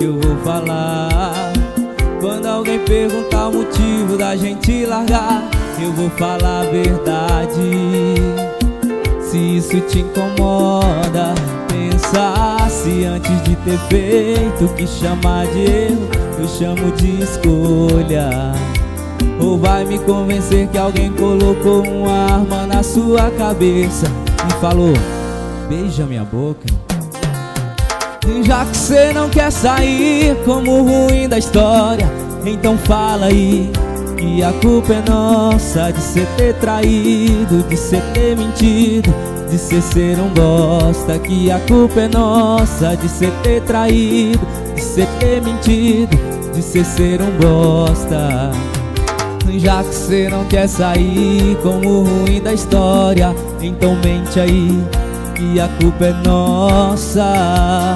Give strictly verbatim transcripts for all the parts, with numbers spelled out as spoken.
que eu vou falar. Quando alguém perguntar o motivo da gente largar, eu vou falar a verdade. Se isso te incomoda, pensa se antes de ter feito o que chamar de erro, eu chamo de escolha. Ou vai me convencer que alguém colocou uma arma na sua cabeça e falou: beija minha boca. Já que cê não quer sair como o ruim da história, então fala aí que a culpa é nossa de cê ter traído, de cê ter mentido, de cê ser um bosta. Que a culpa é nossa de cê ter traído, de cê ter mentido, de cê ser um bosta. Já que cê não quer sair como o ruim da história, então mente aí que a culpa é nossa.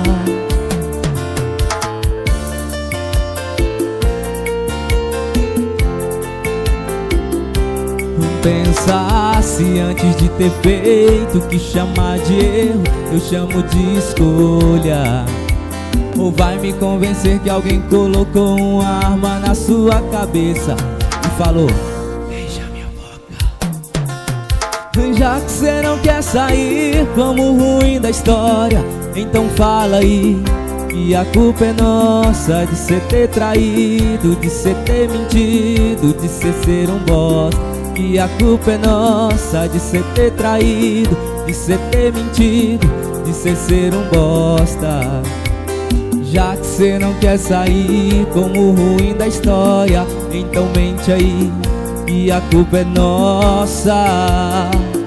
Pensa se antes de ter feito o que chamar de erro, eu chamo de escolha. Ou vai me convencer que alguém colocou uma arma na sua cabeça e falou: beija minha boca. Já que cê não quer sair como o ruim da história, então fala aí que a culpa é nossa de cê ter traído, de cê ter mentido, de cê ser um bosta. Que a culpa é nossa de cê ter traído, de cê ter mentido, de cê ser um bosta. Já que cê não quer sair como o ruim da história, então mente aí que a culpa é nossa.